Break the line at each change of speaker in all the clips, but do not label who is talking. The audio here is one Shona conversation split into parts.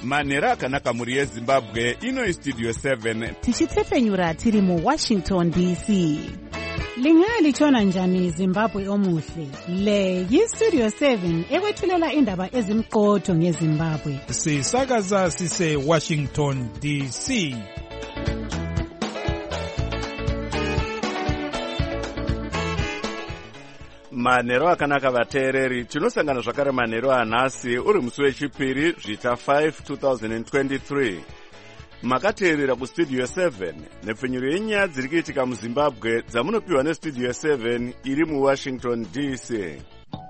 manhero akanaka mhuri yezimbabwe. Ino Studio 7
tichitsefenyura tiri muWashington DC. Lingalitshona njani Zimbabwe omuhle? Le yiStudio 7 ekwethulela indaba ezimqotho ngeZimbabwe.
Sisakaza sise Washington DC.
manhero akanaka vateereri. Tinosangana zvakare manhero anhasi uri musi wechipiri zvita 5 2023. Makateerera kuStudio 7 nepfenyuro yenyaya dziri kuitika muZimbabwe dzamunopiwa neStudio 7 iri muWashington DC.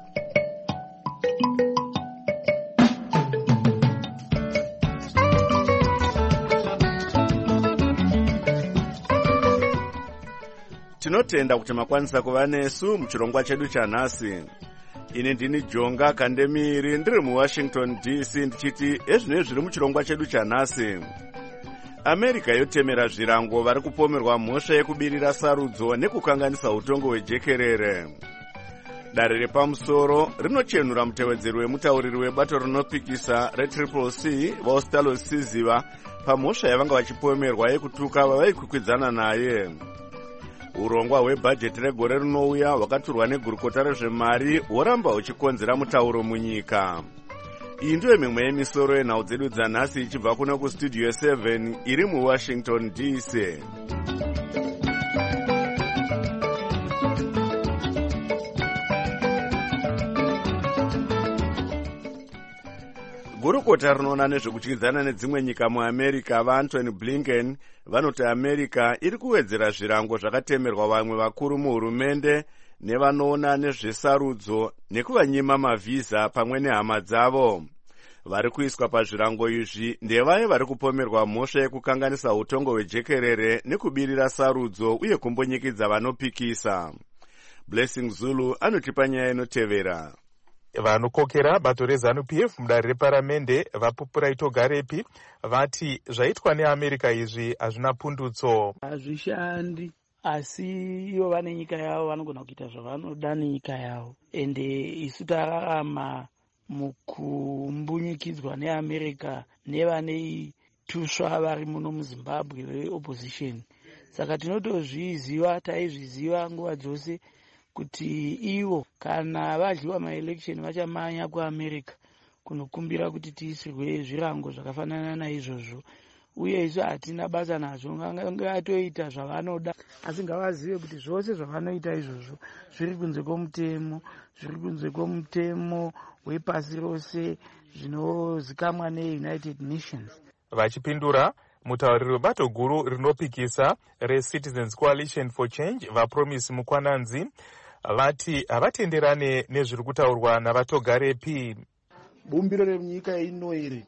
Tinotenda kuti makwanisa kuva nesu muchirongwa chedu chanhasi. Ini ndini Jonga Kandemiri ndiri muWashington DC ndichiti ezvino zviri muchirongwa chedu chanhasi. America yotemera zvirango vari kupomerwa mhosva yekubirira sarudzo nekukanganisa utongo hwejekerere. Dare repamusoro rinochenura mutevedzeri wemutauriri webato rinopikisa reCCC vaustalo Siziva pamhosva yavanga vachipomerwa yekutuka vavaikwikwidzaana naye. Urongwa hwebhajeti regore rinouya hwakaturwa negurukota rezvemari hworamba huchikonzera mutauro munyika. Iyi ndiyo mimwe yemisoro yenhau dzedu dzanhasi ichibva kuno kuStudio 7 iri muWashington DC. Gurukota rinoona nezvekutyidzana nedzimwe nyika muAmerica vaAntony Blinken vanoti America iri kuwedzera zvirango zvakatemerwa vamwe vakuru muhurumende nevanoona nezvesarudzo nekuvanyima mavhiza pamwe nehama dzavo. Vari kuiswa pazvirango izvi ndevaye vari kupomerwa mhosva yekukanganisa utongo hwejekerere nekubirira sarudzo uye kumbonyikidza vanopikisa. Blessing Zulu anotipa nyaya inotevera.
Vanokokera bato reZANU-PF mudare reparamende vaPupuraito Garepi vati zvaitwa neAmerica izvi hazvina pundutso.
Hazvishandi, asi ivo vane nyika yavo vanogona kuita zvavanoda nenyika yavo. Ende isu tararama mukumbunyikidzwa neAmerica nevane tusva vari muno muZimbabwe veopposition. Saka tinotozviziva, taizviziva nguva dzose kuti ivo kana vadliwa maelection vachamanya kuAmerica kunokumbira kuti tiisirwe zvirango zvakafanana naizvozvo. Uye isu hatina basa nazvo, ngatoita zvavanoda, asi ngavazive kuti zvose zvavanoita izvozvo zviri kunze kwomutemo, zviri kunze kwomutemo wepasi rose zvinozikamwa neUnited Nations.
Vachipindura, mutauriri webato guru rinopikisa reCitizens Coalition for Change vaPromise Mukwananzi vati havatenderane nezviri kutaurwa navatogarepi.
Bumbiro renyika ino iri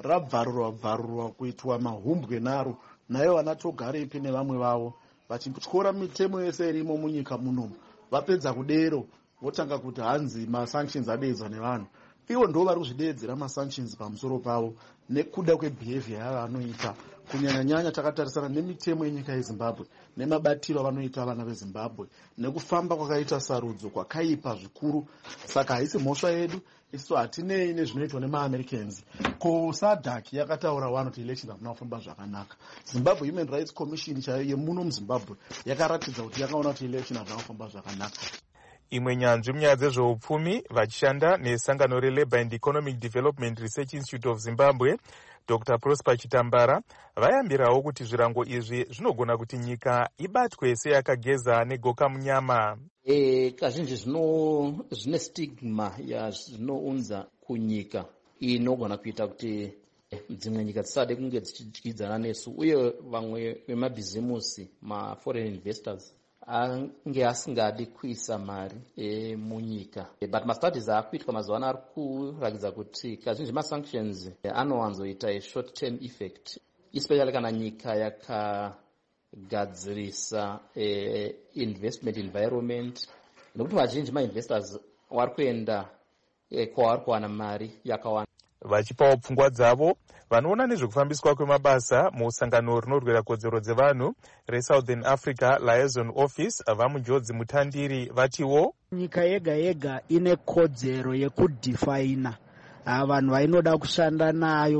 rabvarurwa kuitwa mahumbwe naro nayo vanatogarepi nevamwe vavo vachityora mitemo yese irimo munyika munomu. Vapedza kudero votanga kuti hanzi masanctions adeedzwa nevanhu. Ivo ndo vari kuzvideedzera masanctions pamusoro pavo nekuda kwebehavior yavanoita, kunyanya-nyanya takatarisana nemitemo yenyika yeZimbabwe nemabatiro avanoita vana veZimbabwe nekufamba kwakaita sarudzo kwakaipa zvikuru. Saka haisi mhosva yedu, isu hatinei nezvinoitwa nemaAmericans. Ko SADC yakataura kuti elections hamuna kufamba zvakanaka. Zimbabwe Human Rights Commission chayo yemuno muZimbabwe yakaratidza kuti yakaona kuti elections hamuna kufamba zvakanaka.
Imwe nyanzvi munyaya dzezveupfumi vachishanda nesangano reLabour and Economic Development Research Institute of Zimbabwe, Dr. Prosper Chitambara vayambirawo kuti zvirango izvi zvinogona kuti nyika ibatwe seyakageza negoka munyama.
Kazhinji zvine stigma yazvinounza kunyika inogona kuita kuti dzimwe nyika dzisade kunge dzichidyidzana nesu, uye vamwe vemabhizimusi maforeign investors ange asingadi kuisa mari munyika. But mastudies akuitwa mazuva ano ari kuratidza kuti kazhinji masanctions anowanzoita a short term effect, especially kana nyika yakagadzirisa investment environment, nekuti vazhinji mainvestors vari kuenda kwavari kuwana mari yakawanda.
Vachipawo pfungwa dzavo vanoona nezvekufambiswa kwemabasa musangano rinorwira kodzero dzevanhu reSouthern Africa Liaison Office vamunjodzi mutandiri vatiwo
nyika yega yega ine kodzero yekudefina vanhu vainoda kushanda nayo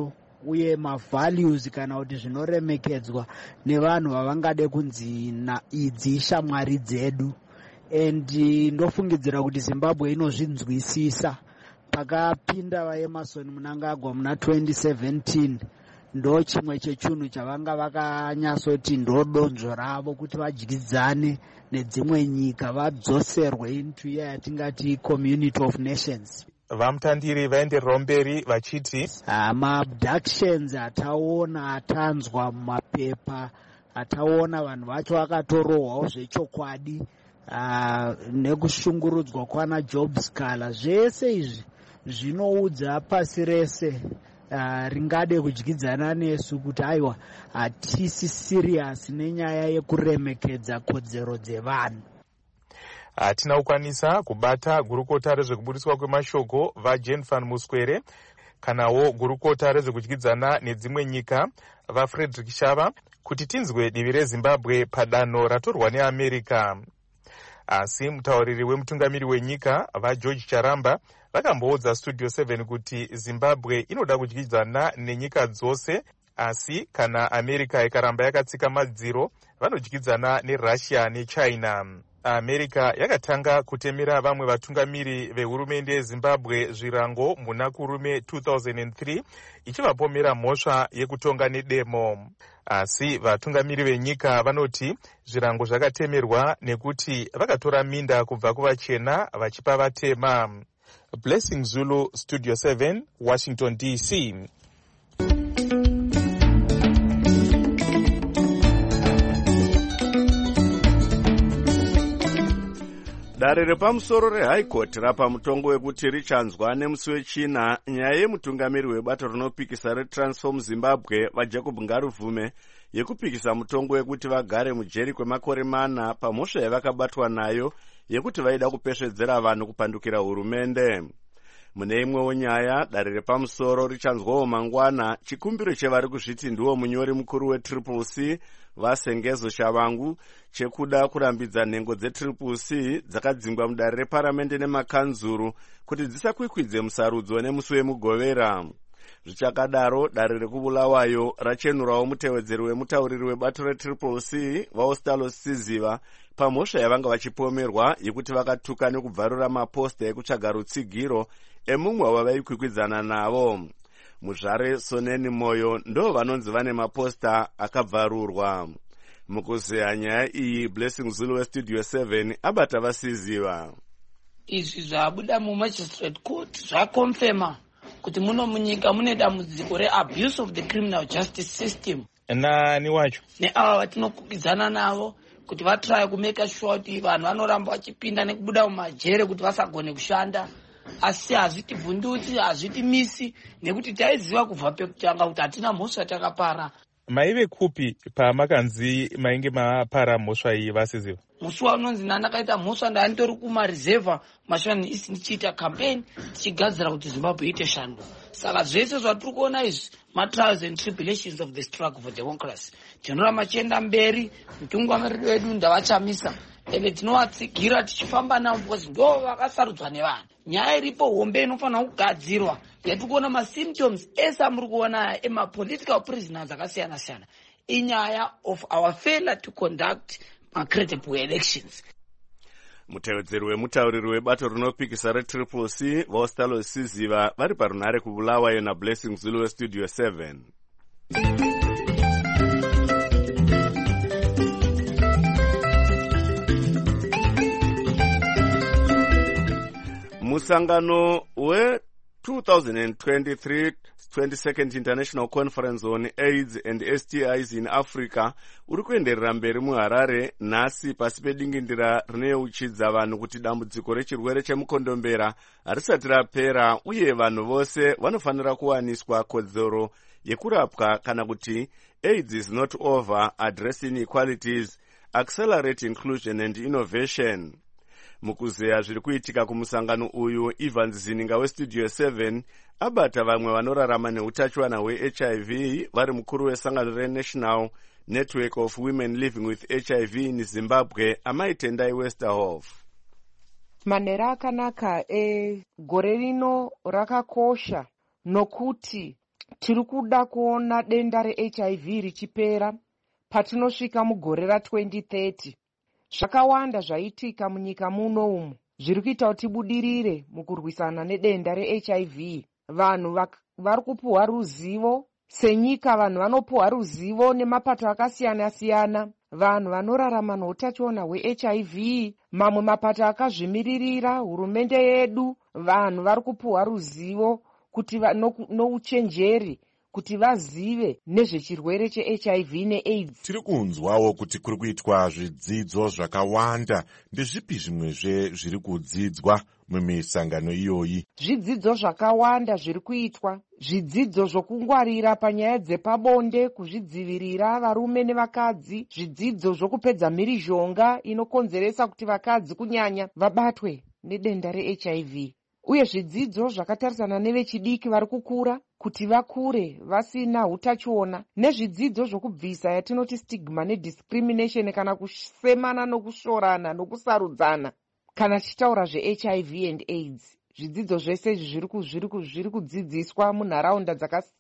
uye mavalues kana kuti zvinoremekedzwa nevanhu vavangade kunzi idzi shamwari dzedu. And ndofungidzira kuti Zimbabwe inozvinzwisisa. Pakapinda vaEmerson Mnangagwa muna 2017 ndo chimwe chechunhu chavanga vakanyatsoti ndodonzvo ravo kuti vadyidzane nedzimwe nyika vadzoserwe into iya yatingati community of nations.
Vamutandiri vaendererawo mberi vachiti
maabductions ataona atanzwa mumapepa, ataona vanhu vacho vakatorohwawo zvechokwadi, nekushungurudzwa kwana Job Scala, zvese izvi zvinoudza pasi rese ringade kudyidzana nesu kuti aiwa hatisi serious nenyaya yekuremekedza kodzero dzevanhu.
Hatina kukwanisa kubata gurukota rezvekubudiswa kwemashoko vaJane van Muswere kanawo gurukota rezvekudyidzana nedzimwe nyika vaFrederick Shava kuti tinzwe divi reZimbabwe padanho ratorwa neAmerica. Asi mutauriri wemutungamiri wenyika vaGeorge Charamba vakamboudza Studio 7 kuti Zimbabwe inoda kudyidzana nenyika dzose, asi kana America ikaramba yakatsika madziro vanodyidzana neRussia neChina. America yakatanga kutemera vamwe vatungamiri vehurumende yeZimbabwe zvirango muna kurume 2003 ichivapomera mhosva yekutonga nedemo. Asi vatungamiri venyika vanoti zvirango zvakatemerwa nekuti vakatora minda kubva kuvachena vachipa vatema. Blessing Zulu, Studio 7, Washington DC.
Dare repamusoro reHigh Court rapa mutongo wekuti richanzwa nemusi wechina nyaya yemutungamiri webato rinopikisa reTransform Zimbabwe vaJacob Ngaruvume yekupikisa mutongo wekuti vagare mujeri kwemakore 4 pamhosva yavakabatwa nayo yekuti vaida kupesvedzera vanhu kupandukira hurumende. Mune imwewo nyaya, dare repamusoro richanzwawo mangwana chikumbiro chevari kuzviti ndiwo munyori mukuru weTCC vaSengezo Shavangu chekuda kurambidza nhengo dzeTCC dzakadzingwa mudare reparamende nemakanzuru kuti dzisakwikwidze musarudzo nemusi wemugovera. Zvichakadaro, dare rekubulawayo rachenurawo mutevedzeri wemutauriri webato reTCC vaOstalo Siziva pamhosva yavanga vachipomerwa yekuti vakatuka nekubvarura maposta ekutsvaga rutsigiro emumwe wavaikwikwidzana navo. Muzvare Soneni Moyo ndo vanonzi vane maposta akabvarurwa. Mukuzeya nyaya iyi, Blessing Zulu weStudio 7 abata vasiziva.
Izvi zvabuda muMagistrate Court zvakonfirma kuti muno munyika mune dambudziko reabuse of the criminal justice system.
Nani wacho?
Neava vatinokwikwidzana navo kuti vatraya kumeka sure kuti vanhu vanoramba vachipinda nekubuda mumajere kuti vasagone kushanda. Asi hazviti bvunduti, hazviti misi, nekuti taiziva kubva pekutanga kuti hatina mhosva takapara.
Maive kupi pamakanzi mainge mapara mhosva iyi vasiziva?
Musi waunonzi ndandakaita mhosva ndanitori kumareserva mashani isi ndichiita campaign tichigadzira kuti Zimbabwe iite shando. Saka zvese zvatiri kuona izvi matrials and tribulations of the struggle for democracy. Tinoramba chienda mberi, mutungamiriri wedu ndavachamisa. Ende tinovatsigira tichifamba navo because ndo vakasarudzwa nevanhu. Nyaya iripo hombe inofanira kugadzirwa yatikuona masymptoms ese amuri kuona emapolitical prisoners akasiyana siyana. Inyaya of our failure to conduct credible elections.
Mutevedzeri wemutauriri webato rinopikisa reTCC vaOstalo Siziva vari parunhare kubulawayo naBlessing Zulu weStudio 7. Musangano we 2023 22nd International Conference on AIDS and STIs in Africa uri kuenderera mberi muHarare nhasi pasi pedingindira rineuchidza vanhu kuti dambudziko rechirwere chemukondombera harisati rapera uye vanhu vose vanofanira kuwaniswa kodzero yekurapwa kana kuti AIDS is not over, address inequalities, accelerate inclusion and innovation. Mukuzeya zviri kuitika kumusangano uyu, Evans Zininga weStudio 7 abata vamwe vanorarama neutachiwana hweHIV vari mukuru wesangano reNational Network of Women Living with HIV in Zimbabwe, Amai Tendai Westerhoff.
Manhero akanaka egore rino rakakosha nokuti tiri kuda kuona denda reHIV richipera patinosvika mugore ra2030. Zvakawanda zvaitika munyika muno umu zviri kuita kuti tibudirire mukurwisana nedenda reHIV. Vanhu vari kupuhwa ruzivo senyika, vanhu vanopuhwa ruzivo nemapato akasiyana-siyana, vanhu vanorarama noutachiona hweHIV, mamwe mapato akazvimiririra, hurumende yedu, vanhu vari kupuhwa ruzivo kuti nouchenjeri kuti vazive nezvechirwere cheHIV neAIDS.
Tiri kunzwawo kuti kuri kuitwa zvidzidzo zvakawanda. Ndezvipi zvimwezve zviri kudzidzwa mumisangano iyoyi?
Zvidzidzo zvakawanda zviri kuitwa, zvidzidzo zvokungwarira panyaya dzepabonde, kuzvidzivirira varume nevakadzi, zvidzidzo zvokupedza mhirizhonga inokonzeresa kuti vakadzi kunyanya vabatwe nedenda reHIV, uye zvidzidzo zvakatarisana nevechidiki vari kukura kuti vakure vasina utachiona, nezvidzidzo zvokubvisa yatinoti stigma nediscrimination, kana kusemana nokushorana nokusarudzana kana tichitaura zveHIV and AIDS. Zvidzidzo zvese izvi zviri kudzidziswa munharaunda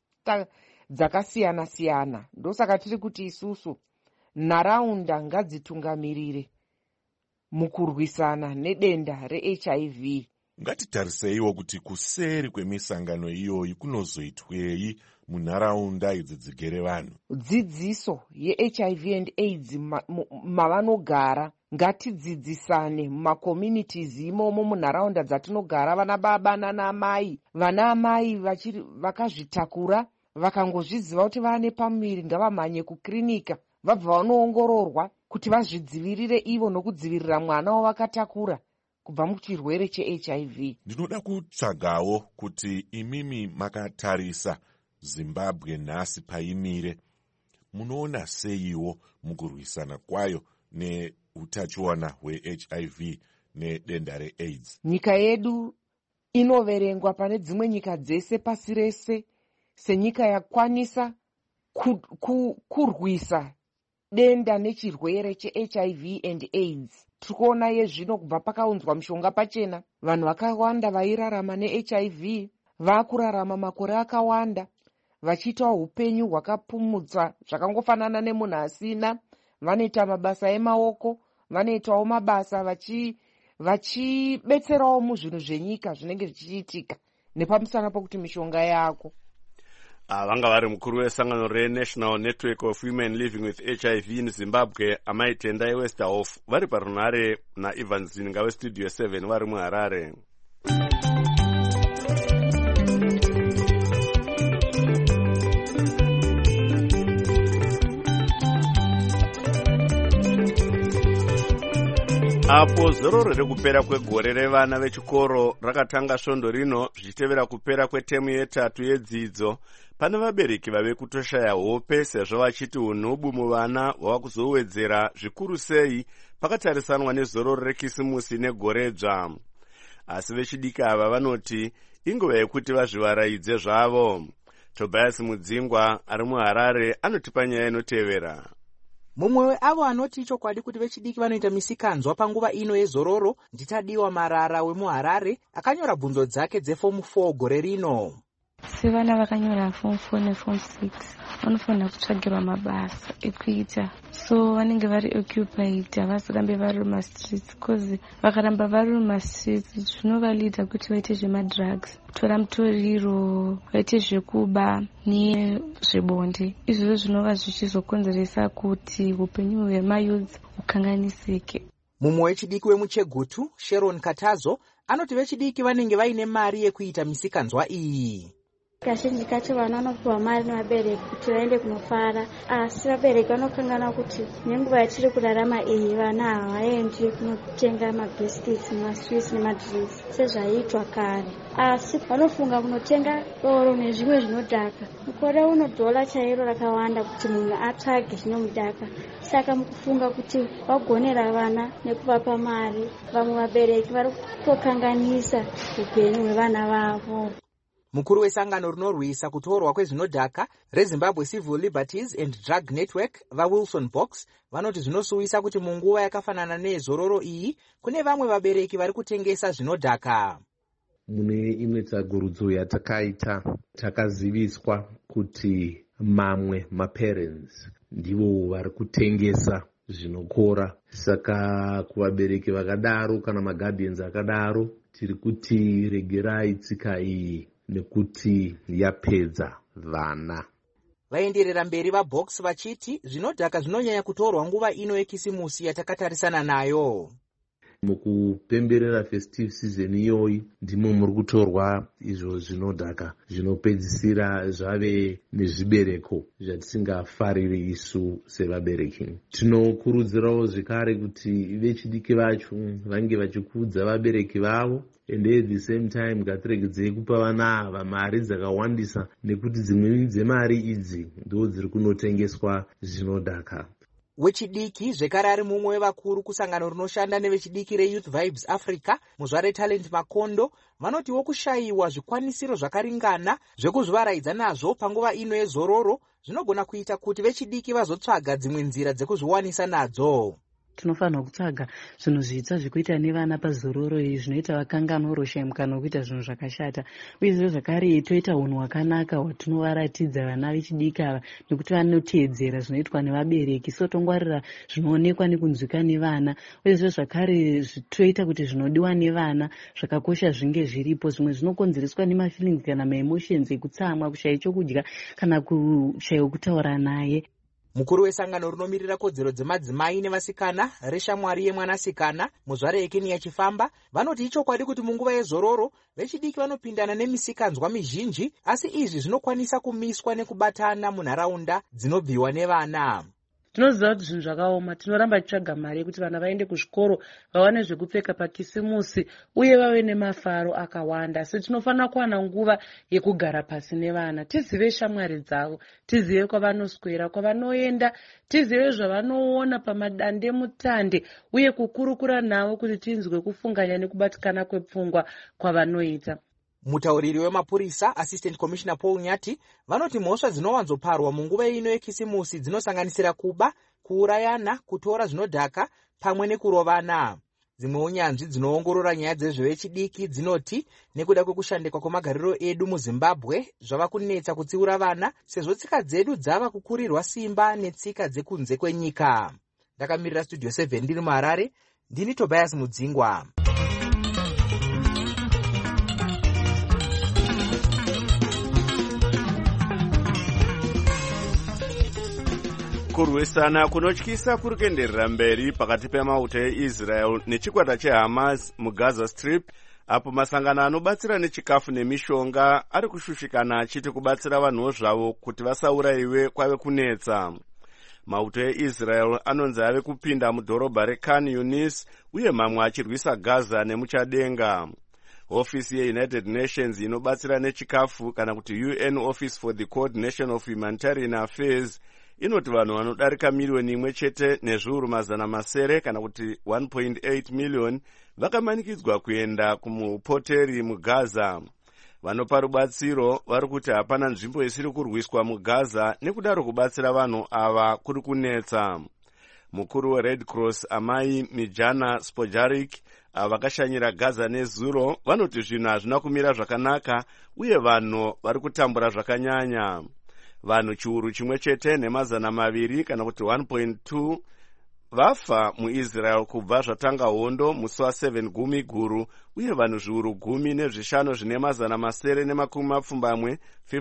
dzakasiyana-siyana. Ndosaka tiri kuti isusu nharaunda ngadzitungamirire mukurwisana nedenda reHIV.
Ngatitariseiwo kuti kuseri kwemisangano iyoyi kunozoitwei munharaunda idzi dzigere vanhu.
Dzidziso yeHIV and AIDS mavanogara, ngatidzidzisane mumakommunities imomo munharaunda dzatinogara, vana baba nana amai. Vana amai vakazvitakura vakangozviziva kuti vane pamuviri ngavamhanye kukirinika vabva vanoongororwa kuti vazvidzivirire ivo nokudzivirira mwana wavakatakura kubva muchirwere cheHIV.
Ndinoda kutsvagawo kuti imimi makatarisa Zimbabwe nhasi paimire, munoona seiwo mukurwisana kwayo neutachiona hweHIV nedenda reAIDS?
Nyika yedu inoverengwa pane dzimwe nyika dzese pasi rese senyika yakwanisa kurwisa denda nechirwere cheHIV and AIDS. Tikuona yezvino kubva pakaunzwa mishonga pachena, vanhu vakawanda vairarama neHIV vakurarama makore akawanda vachiitawo upenyu hwakapumudza zvakangofanana nemunhu asina. Vanoita mabasa emaoko, vanoitawo mabasa vachibetserawo muzvinhu zvenyika zvinenge zvichiitika nepamusana pokuti mishonga yako.
Vanga vari mukuru wesangano reNational Network of Women Living with HIV in Zimbabwe, Amai Tendai Westerhoff, vari parunhare naIvan Zinga weStudio 7 vari muHarare. Apo zororo rekupera kwegore revana vechikoro rakatanga svondo rino zvichitevera kupera kwetemu yetatu yedzidzo, pane vabereki vave kutoshaya hope sezvo vachiti unhubu muvana hwava kuzowedzera zvikuru sei pakatarisanwa nezororo rekisimusi negore dzva. Asi vechidiki ava vanoti inguva yekuti vazvivaraidze zvavo. Tobias Mudzingwa ari muHarare anotipa nyaya inotevera.
Mumwe weavo anoti chokwadi kuti vechidiki vanoita misikanzwa panguva ino yezororo nditadiwa Marara wemuHarare akanyora bvunzo dzake dzefomu 4 gore rino.
Sevana vakanyora fomu 4 nefomu 6 vanofanira kutsvagirwa mabasa ekuita, so vanenge vari occupied, havazorambe vari mumastreets, cause vakaramba vari mumastreets zvinovalida kuti vaite zvemadrugs, kutora mutoriro, vaite zvekuba nezvebonde. Izvozvo zvinova zvichizokonzeresa kuti upenyu hwemayouth hukanganisike.
Mumwe wechidiki wemuChegutu, Sharon Katazo, anoti vechidiki vanenge vaine mari yekuita misikanzwa iyi.
Kazhinji kacho vana vanopuwa mari nevabereki kuti vaende kunofara, asi vabereki vanokangana kuti nenguva yatiri kurarama iyi vana havaendi kunotenga mabhisikitsi, maswits nemadrinks sezvaiitwa kare, asi vanofunga kunotenga doro nezvimwe zvinodhaka. Mukore uno dhola chairo rakawanda kuti munhu atsvage zvinomudhaka, saka mukufunga kuti vagonera vana nekuvapa mari, vamwe vabereki vari kutokanganisa upenyu hwevana vavo.
Mukuru wesangano rinorwisa kutorwa kwezvinodhaka reZimbabwe Civil Liberties and Drug Network vaWilson Box vanoti zvinosuwisa kuti munguva yakafanana nezororo iyi kune vamwe vabereki vari kutengesa zvinodhaka.
mune imwe tsagurudzo yatakaita takaziviswa kuti mamwe maparents ndivo vari kutengesa zvinokora. Saka kuvabereki vakadaro kana maguardians akadaro tiri kuti regerai tsika iyi nekuti yapedza vana.
Vaenderera mberi vaBox vachiti zvinodhaka zvinonyanya kutorwa nguva ino yekisimusi yatakatarisana nayo.
Mukupemberera festive season iyoyi ndimo muri kutorwa izvo zvinodhaka zvinopedzisira zvave nezvibereko zvatisingafariri isu sevabereki. Tinokurudzirawo zvekare kuti vechidiki vacho vange vachikudza vabereki vavo, and at the same time ngatiregedzei kupa vana ava mari dzakawandisa nekuti dzimwe dzemari idzi ndo dziri kunotengeswa zvinodhaka.
Wechidiki zvekare ari mumwe wevakuru kusangano rinoshanda nevechidiki reYouth Vibes Africa muzvare Talent Makondo vanotiwo kushayiwa zvikwanisiro zvakaringana zvekuzvivaraidza nazvo panguva ino yezororo zvinogona kuita kuti vechidiki vazotsvaga dzimwe nzira dzekuzviwanisa nadzo.
Tinofanira kutsvaga zvinhu zvitsva zvekuita nevana pazororo izvi zvinoita vakanganwa uroshayi mukana wekuita zvinhu zvakashata. Uyezve zvakare toita unhu hwakanaka hwatinovaratidza vana vechidiki ava nekuti vanoteedzera zvinoitwa nevabereki, so tongwarira zvinoonekwa nekunzwika nevana. Uyezve zvakare toita kuti zvinodiwa nevana zvakakosha zvinge zviripo. Zvimwe zvinokonzereswa nemafeelings kana maemotions ekutsamwa, kushayi chokudya kana kushayi wekutaura naye.
Mukuru wesangano rinomirira kodzero dzemadzimai nevasikana reshamwari yemwanasikana muzvare yeKenya Chifamba vanoti ichokwadi kuti munguva yezororo vechidiki vanopindana nemisikanzwa mizhinji, asi izvi zvinokwanisa kumiswa nekubatana munharaunda dzinobviwa nevana.
Tinoziva kuti zvinhu zvakaoma, tinoramba tichitsvaga mari yekuti vana vaende kuzvikoro, vawane zvekupfeka pakisimusi uye vave nemafaro akawanda. Asi tinofanira kuwana nguva yekugara pasi nevana, tizive shamwari dzavo, tizive kwavanoswera, kwavanoenda, tizive zvavanoona pamadande mutande uye kukurukura navo kuti tinzwe kufunganya nekubatikana kwepfungwa kwavanoita.
Mutauriri wemapurisa Assistant Commissioner Paul Nyati vanoti mhosva dzinowanzoparwa munguva ino yekisimusi dzinosanganisira kuba, kuurayana, kutora zvinodhaka pamwe nekurovana. Dzimwe unyanzvi dzinoongorora nyaya dzezvevechidiki dzinoti nekuda kwekushandikwa kwemagariro edu muZimbabwe zvava kunetsa kutsiura vana sezvo tsika dzedu dzava kukurirwa simba netsika dzekunze kwenyika. Ndakamirira Studio 7 ndiri muHarare, ndini Tobias Mudzingwa.
Kurwisana kunotyisa kuri kuenderera mberi pakati pemauto eIsrael nechikwata cheHamas muGaza Strip, apo masangano anobatsira nechikafu nemishonga ari kushushikana achiti kubatsira vanhuwo zvavo kuti vasaurayiwe kwave kunetsa. Mauto eIsrael anonzi ave kupinda mudhorobha reKhan Yunis uye mamwe achirwisa Gaza nemuchadenga. Ofisi yeUnited Nations inobatsira nechikafu kana kuti UN Office for the Coordination of Humanitarian Affairs inoti vanhu vanodarika miliyoni imwe chete nezviuru mazana masere kana kuti 1.8 million vakamanikidzwa kuenda kumupoteri muGaza. Vanopa rubatsiro vari kuti hapana nzvimbo isiri kurwiswa muGaza nekudaro kubatsira vanhu ava kuri kunetsa. Mukuru weRed Cross Amai Mijana Spojarik vakashanyira Gaza nezuro vanoti zvinhu hazvina kumira zvakanaka uye vanhu vari kutambura zvakanyanya. Vanhu chiuru chimwe chete nemazana maviri kana kuti 1.2 vafa muIsrael kubva zvatanga hondo musi wa7 gumi guru uye vanhu zviuru 10 zvine mazana masere nemakumi mapfumbamwe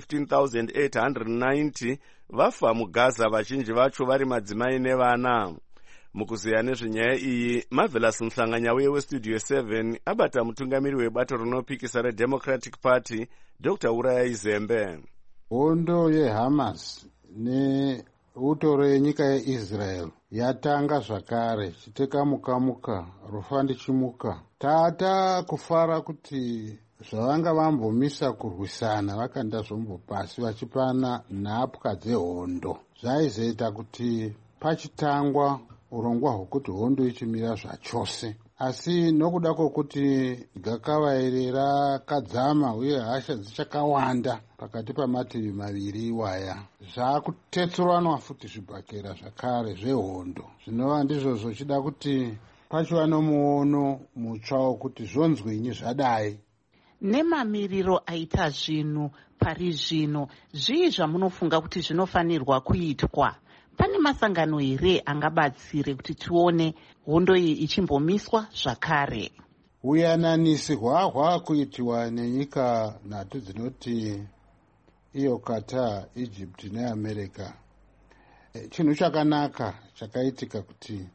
15,890 vafa muGaza, vazhinji vacho vari madzimai nevana. Mukuziya nezvenyaya iyi, Marvelous Mhlanganya weStudio 7 abata mutungamiri webato rinopikisa reDemocratic Party Dr. Uraya Zembe.
Hondo yeHamas neutoro yenyika yeIsrael yatanga zvakare chitekamuka rufa ndichimuka. Tata kufara kuti zvavanga vambomisa kurwisana vakanda zvombo pasi vachipana nhapwa dzehondo zvaizoita kuti pachitangwa urongwa hwekuti hondo ichimira zvachose. Asi nokuda kwokuti gakava iri rakadzama uye hasha dzichakawanda pakati pamativi maviri iwaya, zvakutetsuranwa futi zvibhakera zvakare zvehondo, zvinova ndizvo zvochida kuti pachiva nomuono mutsva wokuti zvonzwinyi zvadai.
nemamiriro aita zvinhu pari zvino, zvii zvamunofunga kuti zvinofanirwa kuitwa? Pane masangano here angabatsire kuti tione hondo iyi ichimbomiswa zvakare?
Uyananisi hwaakuitiwa nenyika nhatu dzinoti iyo Qatar, Egypt neAmerica. Chinhu chakanaka chakaitika kuti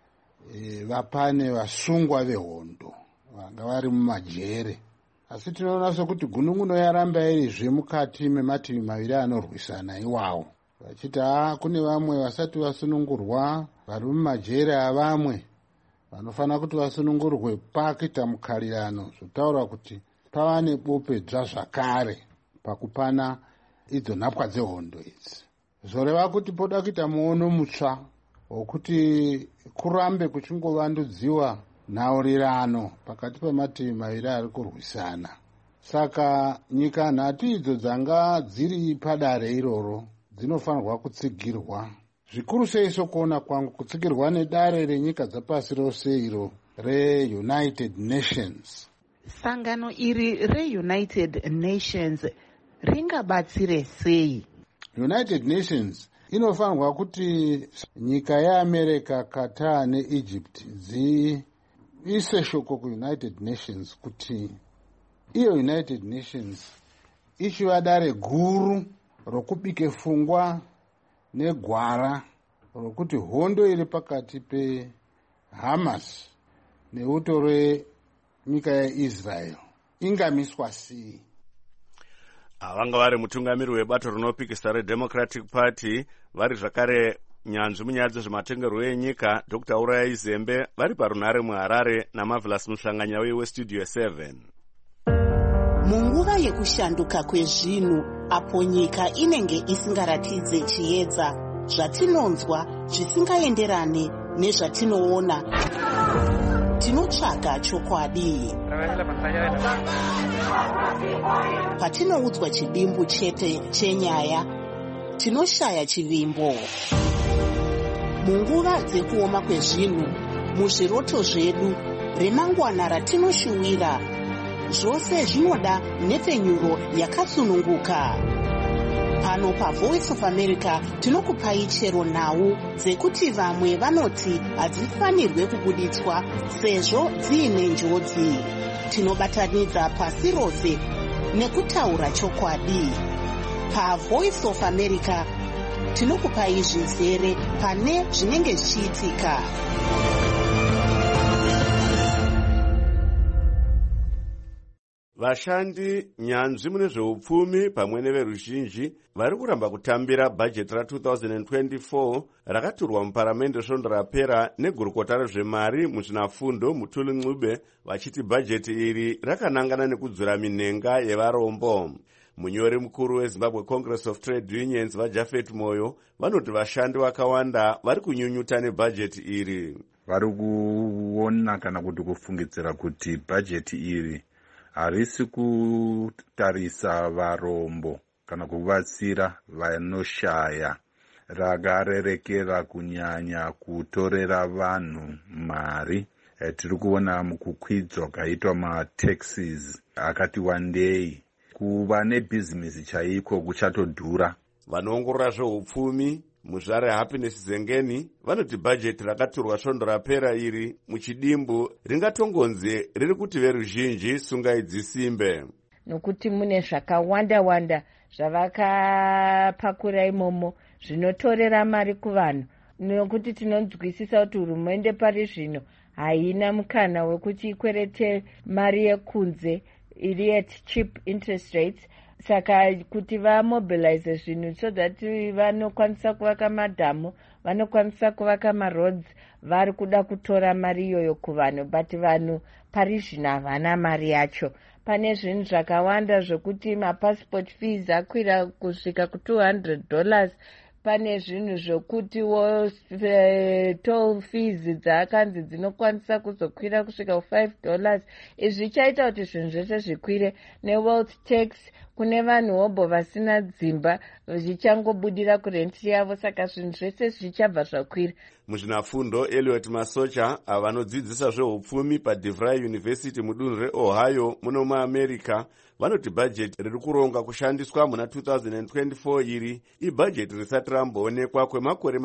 vapane vasungwa vehondo vanga vari mumajere, asi tinoona sokuti gunun'uno yaramba irizve mukati memativi maviri anorwisana iwawo, vachiti kune vamwe vasati vasunungurwa vari mumajere avamwe vanofanira kuti vasunungurwe pakuita mukarirano, zvotaura kuti pava nebopedzwa zvakare pakupana idzo nhapwa dzehondo idzi. Zvoreva kuti poda kuita muono mutsva wokuti kurambe kuchingovandudziwa nhaurirano pakati pemativi maviri ari kurwisana. Saka nyika nhatu idzo dzanga dziri padare iroro dzinofanirwa kutsigirwa, zvikuru sei sokuona kwangu kutsigirwa nedare renyika dzapasi rose iro reUnited Nations.
Sangano iri reUnited Nations ringabatsire sei?
United Nations inofanirwa kuti nyika yeAmerica, Qatar neEgypt dziise shoko kuUnited Nations kuti iyo United Nations ichiva dare guru rokubike pfungwa negwara rokuti hondo iri pakati peHamas neuto renyika yeIsrael ingamiswa sei.
Vanga vari mutungamiri webato rinopikisa reDemocratic Party, vari zvakare nyanzvi munyaya dzezvematongerwo enyika, Dr. Uraya Izembe, vari parunhare muHarare, naMarvelous Muhlanganya weStudio 7.
Munguva yekushanduka kwezvinhu, apo nyika inenge isingaratidze chiedza, zvatinonzwa zvisingaenderane nezvatinoona, tinotsvaga chokwadi. Patinoudzwa chidimbu chete chenyaya, tinoshaya chivimbo. Munguva dzekuoma kwezvinhu, muzviroto zvedu, remangwana ratinoshuwira, zvose zvinoda nhepfenyuro yakasununguka. Pano paVoice of America tinokupai chero nhau dzekuti vamwe vanoti hadzifanirwe kubuditswa sezvo dziine njodzi. Tinobatanidza pasi rose nekutaura chokwadi. PaVoice of America tinokupai zvizere pane zvinenge zvichiitika.
Vashandi, nyanzvi mune zveupfumi pamwe neveruzhinji vari kuramba kutambira bhajeti ra2024 rakaturwa muparamende svondo rapera negurukota rezvemari muzvinafundo Mutuli Ncube, vachiti bhajeti iri rakanangana nekudzura minhenga yevarombo. Munyori mukuru weZimbabwe Congress of Trade Unions vaJafet Moyo vanoti vashandi vakawanda vari kunyunyuta nebhajeti iri.
Vari kuona kana kuti kufungidzira kuti bhajeti iri harisi kutarisa varombo kana kuvatsira vanoshaya, rakarerekera kunyanya kutorera vanhu mari. Tiri kuona mukukwidzwa kaitwa mataxes akati wandei, kuva nebhizinesi chaiko kuchatodhura.
Vanoongorora zveupfumi muzvare Happiness Zengeni vanoti bhajeti rakaturwa svondo rapera iri muchidimbu ringatongonzi riri kuti veruzhinji sungai dzisimbe,
nokuti mune zvakawanda zvavakapakura imomo zvinotorera mari kuvanhu, nokuti tinonzwisisa kuti hurumende pari zvino haina mukana wekuti ikwerete mari yekunze iri at cheap interest rates. Saka kuti vamobilize zvinhu so that vanokwanisa kuvaka madhamu, vanokwanisa kuvaka maroads, vari kuda kutora mari iyoyo kuvanhu, but vanhu pari zvino havana mari yacho. Pane zvinhu zvakawanda zvokuti mapassport fees akwira kusvika $200. Pane zvinhu zvokuti toll fees dzakanzi dzinokwanisa kuzokwira kusvika $5. Izvi zvichaita kuti zvinhu zvese zvikwire, newealth tax kune vanhu hobho vasina dzimba zvichangobudira kurenti yavo, saka zvinhu zvese zvichabva zvakwira.
muzvinafundo Elliot Masocha vanodzidzisa zveupfumi paDeVry University mudunhu reOhio muno muAmerica vanoti bhajeti riri kuronga kushandiswa muna 2024 iri ibhajeti risati ramboonekwa kwemakore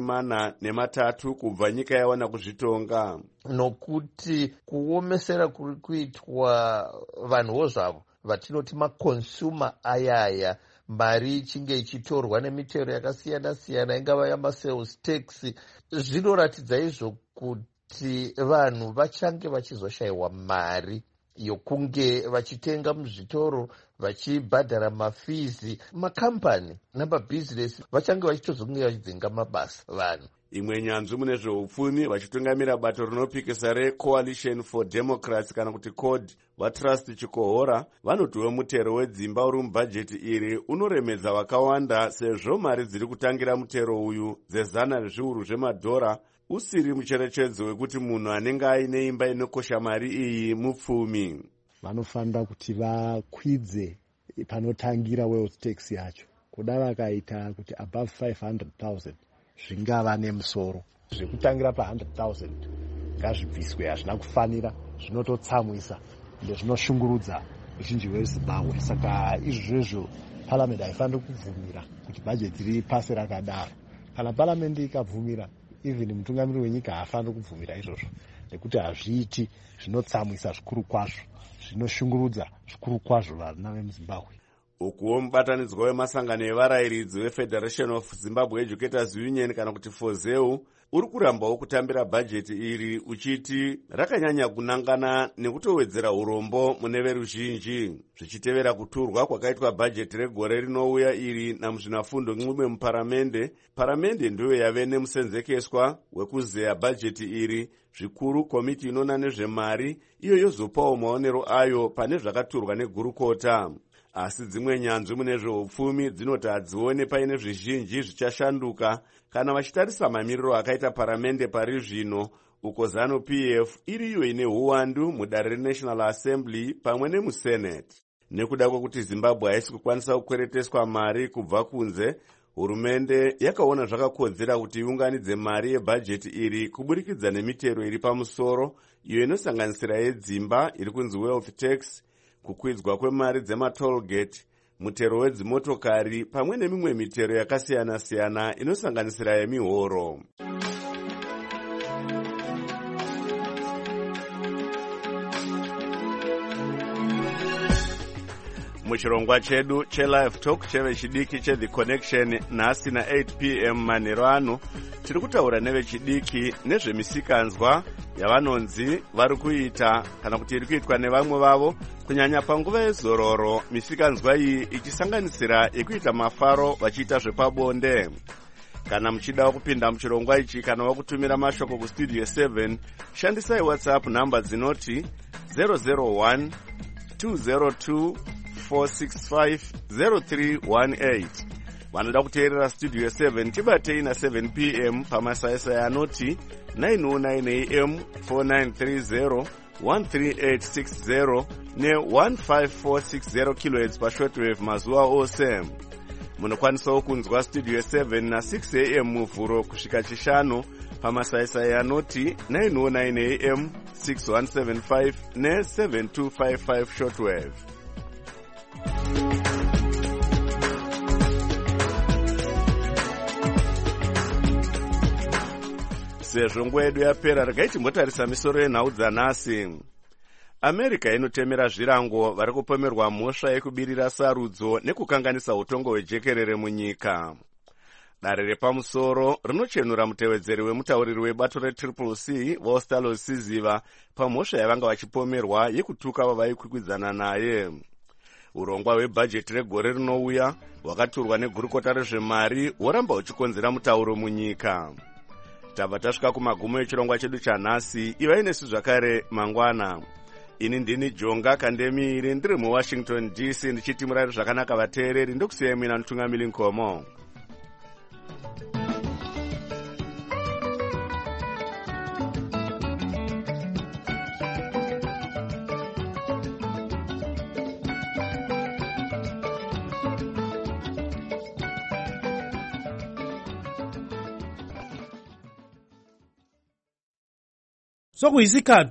43 kubva nyika yawana kuzvitonga.
Nokuti kuomesera kuri kuitwa vanhuwo zvavo vatinoti makonsuma ayaya, mari ichinge ichitorwa nemitero yakasiyana siyana, ingava yamasales tax, zvinoratidza izvo kuti vanhu vachange vachizoshayiwa mari yokunge vachitenga muzvitoro, vachibhadhara mafizi. Makambani namabhizinesi vachange vachitozonge vachidzinga mabasa vanhu.
Imwe nyanzvi mune zveupfumi vachitungamira bato rinopikisa reCoalition for Democrats kana kuti CODE vaTrust Chikohora vanotiwo mutero wedzimba uri mubhajeti iri unoremedza vakawanda, sezvo mari dziri kutangira mutero uyu $100 usiri mucherechedzo wekuti munhu anenge aine imba inokosha mari iyi mupfumi.
Vanofanira kuti vakwidze panotangira wealth tax yacho, kuda vakaita kuti above 500,000 zvingava nemusoro, zvekutangira pa100,000 ngazvibviswe. Hazvina kufanira, zvinototsamwisa, ndezvinoshungurudza uzhinji hweZimbabwe. Saka izvozvo parliament haifaniri kubvumira kuti bhajeti ripase rakadaro. Kana parliament ikabvumira, even mutungamiri wenyika haafaniri kubvumira izvozvo, nekuti hazviiti, zvinotsamwisa zvikuru kwazvo, zvinoshungurudza zvikuru kwazvo vana vemuZimbabwe.
Ukuwo mubatanidzwa wemasangano evarayiridzi weFederation of Zimbabwe Educators Union kana kuti FOZEU uri kurambawo kutambira bhajeti iri uchiti rakanyanya kunangana nekutowedzera urombo mune veruzhinji, zvichitevera kuturwa kwakaitwa bhajeti regore rinouya iri namuzvinafundo mumwe muparamende. Paramende ndiyo yave nemusenzekeswa wekuzeya bhajeti iri, zvikuru komiti inoona nezvemari iyo yozopawo maonero ayo pane zvakaturwa negurukota. Asi dzimwe nyanzvi mune zveupfumi dzinoti hadzione paine zvizhinji zvichashanduka kana vachitarisa mamiriro akaita paramende pari zvino, uko ZANU-PF iriyo ine uwandu mudare reNational Assembly pamwe nemuSenate. Nekuda kwekuti Zimbabwe haisi kukwanisa kukwereteswa mari kubva kunze, hurumende yakaona zvakakodzera kuti iunganidze mari yebhajeti iri kuburikidza nemitero iri pamusoro, iyo inosanganisira yedzimba iri kunzi wealth tax, kukwidzwa kwemari dzematollgate, mutero wedzimotokari pamwe nemimwe mitero yakasiyana siyana inosanganisira yemihoro. Muchirongwa chedu cheLive Talk chevechidiki cheThe Connection nhasi na8 p.m. manheru ano tiri kutaura nevechidiki nezvemisikanzwa yavanonzi vari kuita kana kuti iri kuitwa nevamwe vavo kunyanya panguva yezororo, misikanzwa iyi ichisanganisira yekuita mafaro vachiita zvepabonde. Kana muchida kupinda muchirongwa ichi kana wakutumira mashoko kustudio 7, shandisai WhatsApp namba dzinoti 001 202 465-0318. Vanoda kuteerera studio 7 tibatei na 7 p.m. pamasaisai anoti 909 am 4930 13860 ne15460 kHz pashortwave mazuva ose. Munokwanisawo kunzwa studio 7 na 6 am muvhuro kusvika chishanu pamasaisai anoti 909 am 6175 ne7255 shortwave. Sezvo nguva yedu yapera, regai timbotarisa misoro yenhau dzanhasi. America inotemera zvirango vari kupomerwa mhosva yekubirira sarudzo nekukanganisa utongo hwejekerere munyika. Dare repamusoro rinochenura mutevedzeri wemutauriri webato reCCC Vostalo Siziva pamhosva yavanga vachipomerwa yekutuka vavaikwikwidzana naye. Urongwa hwebhajeti regore rinouya hwakaturwa negurukota rezvemari hworamba huchikonzera mutauro munyika. Tabva tasvika kumagumo echirongwa chedu chanhasi. Ivai nesu zvakare mangwana. Ini ndini Jonga Kandemiri, ndiri muWashington DC ndichiti murari zvakanaka vateereri, ndokusiyai mina mutungamiri Nkomo.
sokuyisikhathi